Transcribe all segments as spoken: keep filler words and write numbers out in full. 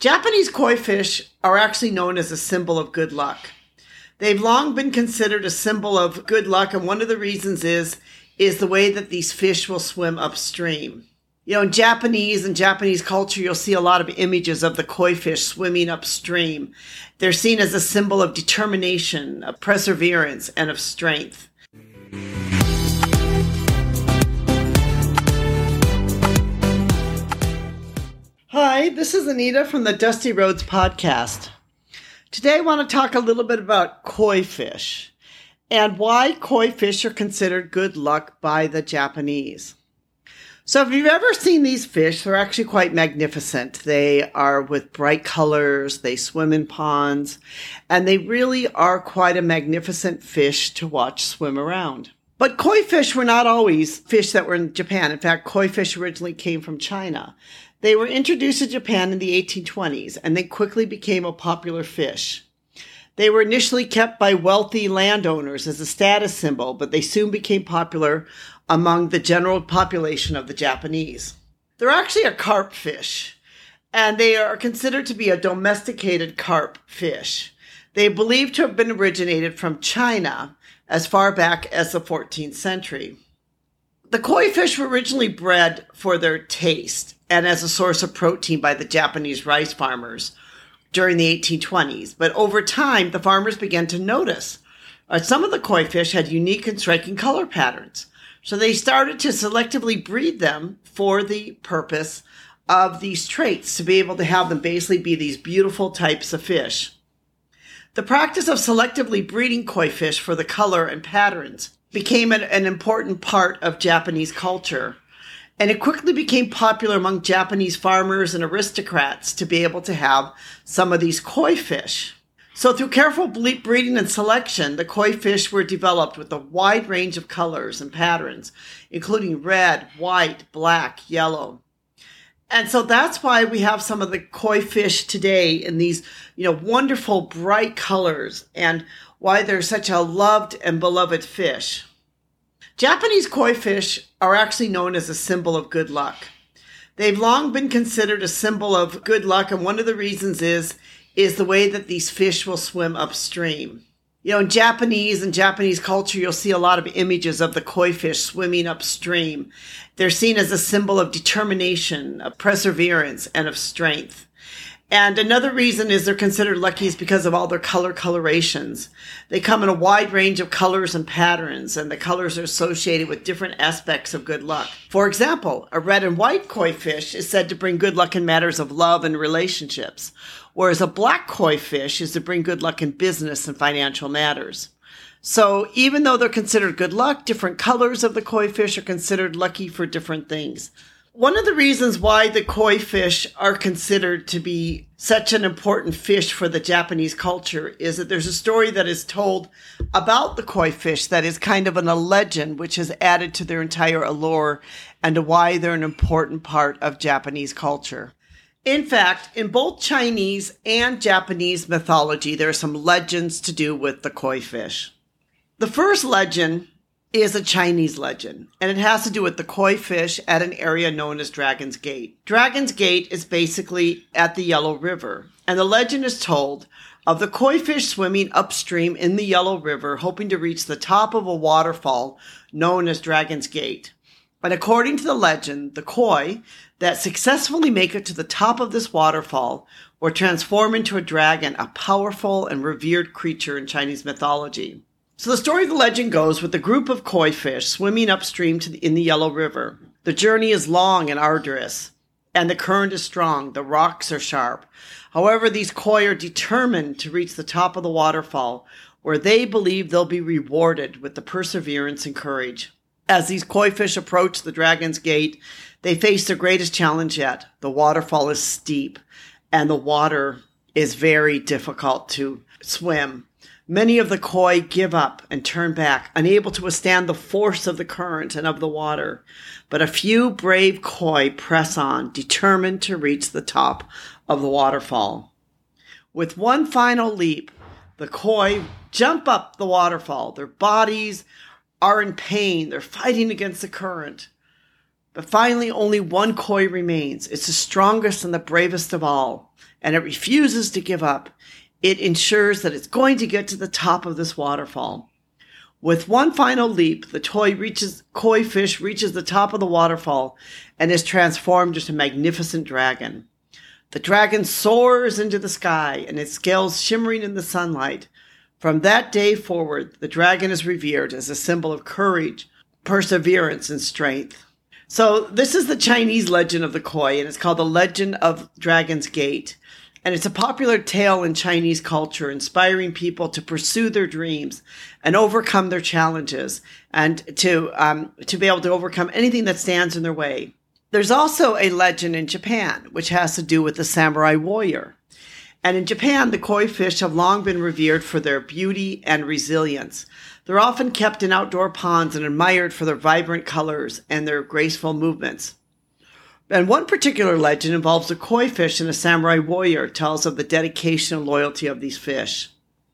Japanese koi fish are actually known as a symbol of good luck. They've long been considered a symbol of good luck, and one of the reasons is, is the way that these fish will swim upstream. You know, in Japanese and Japanese culture, you'll see a lot of images of the koi fish swimming upstream. They're seen as a symbol of determination, of perseverance, and of strength. Hi, this is Anita from the Dusty Roads podcast. Today I want to talk a little bit about koi fish and why koi fish are considered good luck by the Japanese. So if you've ever seen these fish, they're actually quite magnificent. They are with bright colors, they swim in ponds, and they really are quite a magnificent fish to watch swim around. But koi fish were not always fish that were in Japan. In fact, koi fish originally came from China. They were introduced to Japan in the eighteen twenties, and they quickly became a popular fish. They were initially kept by wealthy landowners as a status symbol, but they soon became popular among the general population of the Japanese. They're actually a carp fish, and they are considered to be a domesticated carp fish. They are believed to have been originated from China as far back as the fourteenth century. The koi fish were originally bred for their taste and as a source of protein by the Japanese rice farmers during the eighteen twenties. But over time, the farmers began to notice uh, some of the koi fish had unique and striking color patterns. So they started to selectively breed them for the purpose of these traits, to be able to have them basically be these beautiful types of fish. The practice of selectively breeding koi fish for the color and patterns became an, an important part of Japanese culture. And it quickly became popular among Japanese farmers and aristocrats to be able to have some of these koi fish. So through careful breeding and selection, the koi fish were developed with a wide range of colors and patterns, including red, white, black, yellow. And so that's why we have some of the koi fish today in these, you know, wonderful bright colors, and why they're such a loved and beloved fish. Japanese koi fish are actually known as a symbol of good luck. They've long been considered a symbol of good luck, and one of the reasons is, is the way that these fish will swim upstream. You know, in Japanese and Japanese culture, you'll see a lot of images of the koi fish swimming upstream. They're seen as a symbol of determination, of perseverance, and of strength. And another reason is they're considered lucky is because of all their color colorations. They come in a wide range of colors and patterns, and the colors are associated with different aspects of good luck. For example, a red and white koi fish is said to bring good luck in matters of love and relationships, whereas a black koi fish is to bring good luck in business and financial matters. So even though they're considered good luck, different colors of the koi fish are considered lucky for different things. One of the reasons why the koi fish are considered to be such an important fish for the Japanese culture is that there's a story that is told about the koi fish that is kind of an, a legend which has added to their entire allure and to why they're an important part of Japanese culture. In fact, in both Chinese and Japanese mythology, there are some legends to do with the koi fish. The first legend is a Chinese legend, and it has to do with the koi fish at an area known as Dragon's Gate. Dragon's Gate is basically at the Yellow River, and the legend is told of the koi fish swimming upstream in the Yellow River, hoping to reach the top of a waterfall known as Dragon's Gate. And according to the legend, the koi that successfully make it to the top of this waterfall will transform into a dragon, a powerful and revered creature in Chinese mythology. So the story of the legend goes with a group of koi fish swimming upstream to the, in the Yellow River. The journey is long and arduous, and the current is strong. The rocks are sharp. However, these koi are determined to reach the top of the waterfall, where they believe they'll be rewarded with the perseverance and courage. As these koi fish approach the Dragon's Gate, they face their greatest challenge yet. The waterfall is steep, and the water is very difficult to swim. Many of the koi give up and turn back, unable to withstand the force of the current and of the water. But a few brave koi press on, determined to reach the top of the waterfall. With one final leap, the koi jump up the waterfall. Their bodies are in pain. They're fighting against the current. But finally, only one koi remains. It's the strongest and the bravest of all, and it refuses to give up. It ensures that it's going to get to the top of this waterfall. With one final leap, the toy reaches, koi fish reaches the top of the waterfall and is transformed into a magnificent dragon. The dragon soars into the sky, and its scales shimmering in the sunlight. From that day forward, the dragon is revered as a symbol of courage, perseverance, and strength. So this is the Chinese legend of the koi, and it's called the Legend of Dragon's Gate. And it's a popular tale in Chinese culture, inspiring people to pursue their dreams and overcome their challenges, and to um, to be able to overcome anything that stands in their way. There's also a legend in Japan, which has to do with the samurai warrior. And in Japan, the koi fish have long been revered for their beauty and resilience. They're often kept in outdoor ponds and admired for their vibrant colors and their graceful movements. And one particular legend involves a koi fish, and a samurai warrior tells of the dedication and loyalty of these fish.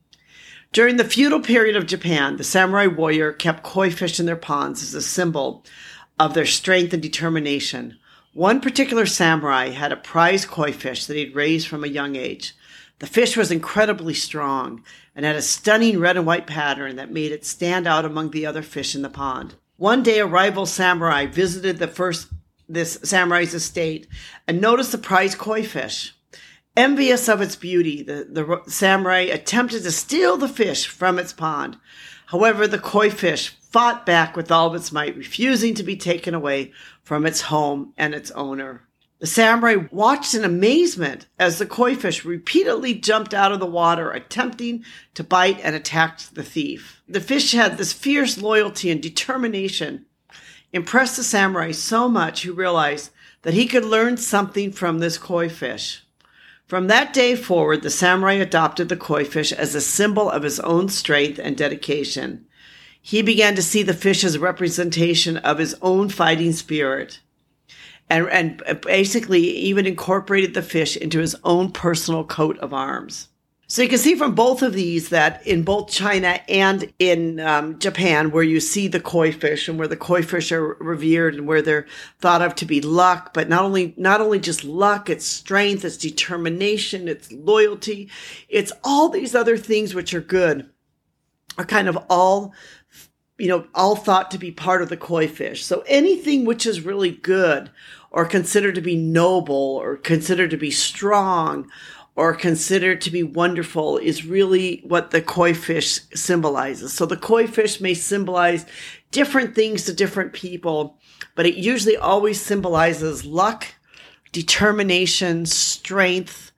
During the feudal period of Japan, the samurai warrior kept koi fish in their ponds as a symbol of their strength and determination. One particular samurai had a prize koi fish that he'd raised from a young age. The fish was incredibly strong and had a stunning red and white pattern that made it stand out among the other fish in the pond. One day, a rival samurai visited the first this samurai's estate and noticed the prize koi fish. Envious of its beauty, the, the samurai attempted to steal the fish from its pond. However, the koi fish fought back with all of its might, refusing to be taken away from its home and its owner. The samurai watched in amazement as the koi fish repeatedly jumped out of the water, attempting to bite and attack the thief. The fish had this fierce loyalty and determination, impressed the samurai so much he realized that he could learn something from this koi fish. From that day forward, the samurai adopted the koi fish as a symbol of his own strength and dedication. He began to see the fish as a representation of his own fighting spirit, and, and basically even incorporated the fish into his own personal coat of arms. So you can see from both of these that in both China and in um, Japan, where you see the koi fish and where the koi fish are revered and where they're thought of to be luck, but not only not only just luck, it's strength, it's determination, it's loyalty, it's all these other things which are good, are kind of all, you know, all thought to be part of the koi fish. So anything which is really good or considered to be noble or considered to be strong or considered to be wonderful is really what the koi fish symbolizes. So the koi fish may symbolize different things to different people, but it usually always symbolizes luck, determination, strength,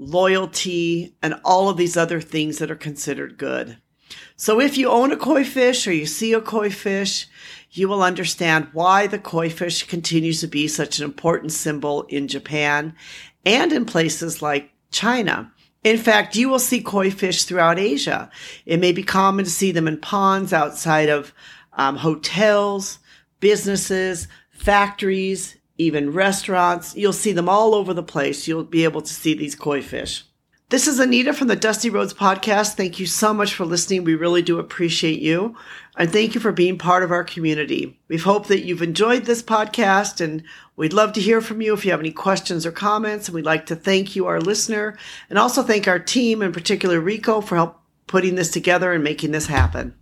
loyalty, and all of these other things that are considered good. So if you own a koi fish or you see a koi fish, you will understand why the koi fish continues to be such an important symbol in Japan and in places like China. In fact, you will see koi fish throughout Asia. It may be common to see them in ponds outside of um, hotels, businesses, factories, even restaurants. You'll see them all over the place. You'll be able to see these koi fish. This is Anita from the Dusty Roads Podcast. Thank you so much for listening. We really do appreciate you. And thank you for being part of our community. We hope that you've enjoyed this podcast, and we'd love to hear from you if you have any questions or comments. And we'd like to thank you, our listener, and also thank our team, in particular Rico, for help putting this together and making this happen.